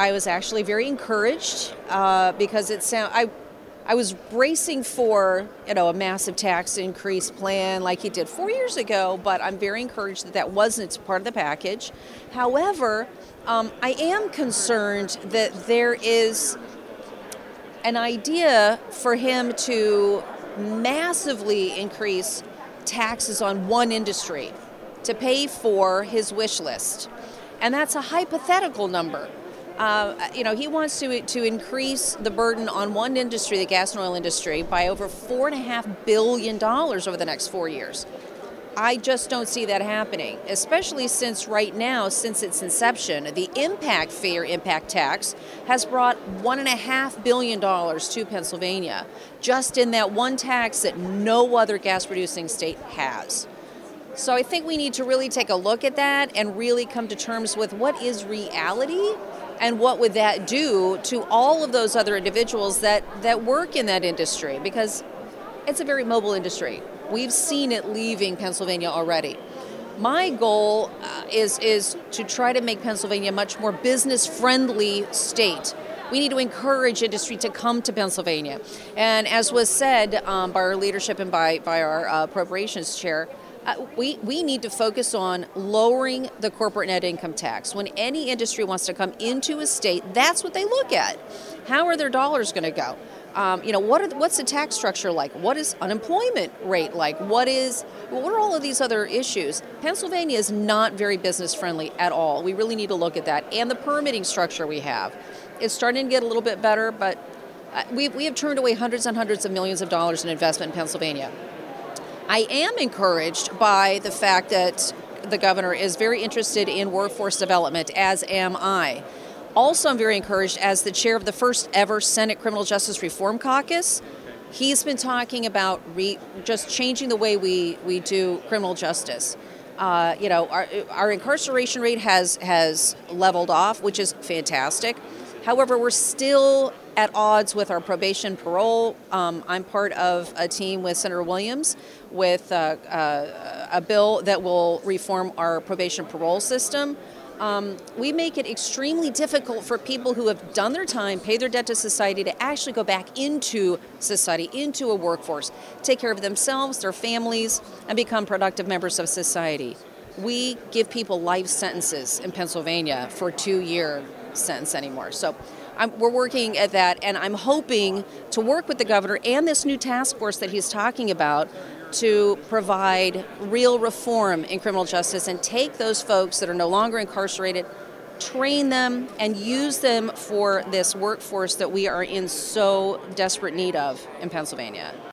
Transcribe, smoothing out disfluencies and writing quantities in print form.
I was actually very encouraged because I was bracing for a massive tax increase plan like he did 4 years ago, but I'm very encouraged that that wasn't part of the package. However, I am concerned that there is an idea for him to massively increase taxes on one industry to pay for his wish list. And that's a hypothetical number. He wants to increase the burden on one industry, the gas and oil industry, by over $4.5 billion over the next 4 years. I just don't see that happening, especially since right now, since its inception, the impact fee or impact tax has brought $1.5 billion to Pennsylvania, just in that one tax that no other gas-producing state has. So I think we need to really take a look at that and really come to terms with what is reality and what would that do to all of those other individuals that work in that industry, because it's a very mobile industry. We've seen it leaving Pennsylvania already. My goal is to try to make Pennsylvania a much more business-friendly state. We need to encourage industry to come to Pennsylvania. And as was said by our leadership and by our appropriations chair, we need to focus on lowering the corporate net income tax. When any industry wants to come into a state, that's what they look at. How are their dollars going to go? What's the tax structure like? What is unemployment rate like? What are all of these other issues? Pennsylvania is not very business friendly at all. We really need to look at that. And the permitting structure we have is starting to get a little bit better, but we have turned away hundreds and hundreds of millions of dollars in investment in Pennsylvania. I am encouraged by the fact that the governor is very interested in workforce development, as am I. Also, I'm very encouraged as the chair of the first ever Senate Criminal Justice Reform Caucus. He's been talking about just changing the way we do criminal justice. Our incarceration rate has leveled off, which is fantastic. However, we're still at odds with our probation parole. I'm part of a team with Senator Williams with a bill that will reform our probation parole system. We make it extremely difficult for people who have done their time, paid their debt to society, to actually go back into society, into a workforce, take care of themselves, their families, and become productive members of society. We give people life sentences in Pennsylvania for a 2-year sentence anymore. So we're working at that, and I'm hoping to work with the governor and this new task force that he's talking about to provide real reform in criminal justice and take those folks that are no longer incarcerated, train them, and use them for this workforce that we are in so desperate need of in Pennsylvania.